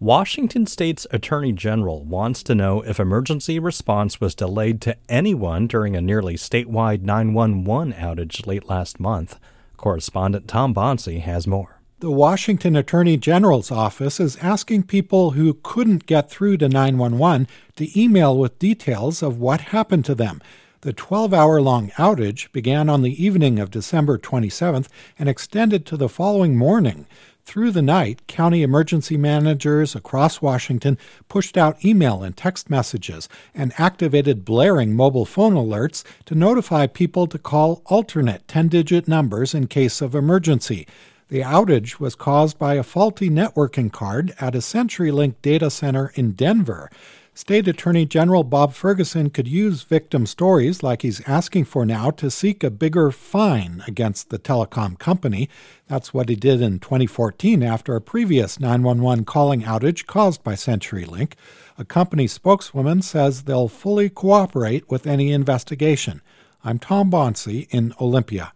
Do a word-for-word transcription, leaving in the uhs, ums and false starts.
Washington State's Attorney General wants to know if emergency response was delayed to anyone during a nearly statewide nine one one outage late last month. Correspondent Tom Bonsi has more. The Washington Attorney General's office is asking people who couldn't get through to nine one one to email with details of what happened to them. The twelve-hour-long outage began on the evening of December twenty-seventh and extended to the following morning. Through the night, county emergency managers across Washington pushed out email and text messages and activated blaring mobile phone alerts to notify people to call alternate ten-digit numbers in case of emergency. The outage was caused by a faulty networking card at a CenturyLink data center in Denver. State Attorney General Bob Ferguson could use victim stories like he's asking for now to seek a bigger fine against the telecom company. That's what he did in twenty fourteen after a previous nine one one calling outage caused by CenturyLink. A company spokeswoman says they'll fully cooperate with any investigation. I'm Tom Bonsi in Olympia.